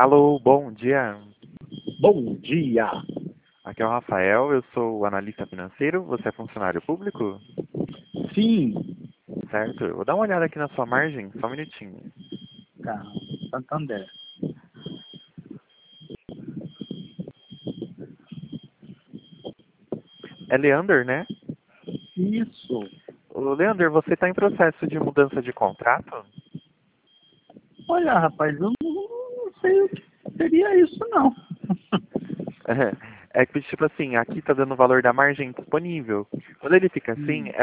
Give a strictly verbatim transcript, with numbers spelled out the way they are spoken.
Alô, bom dia. Bom dia. Aqui é o Rafael, eu sou analista financeiro. Você é funcionário público? Sim. Certo, eu vou dar uma olhada aqui na sua margem, só um minutinho. Tá. Santander. É Leander, né? Isso. Ô, Leander, você está em processo de mudança de contrato? Olha, rapaz, eu não, não sei o que seria isso, não. É que, tipo assim, aqui tá dando o valor da margem disponível. Quando ele fica assim, Hum. é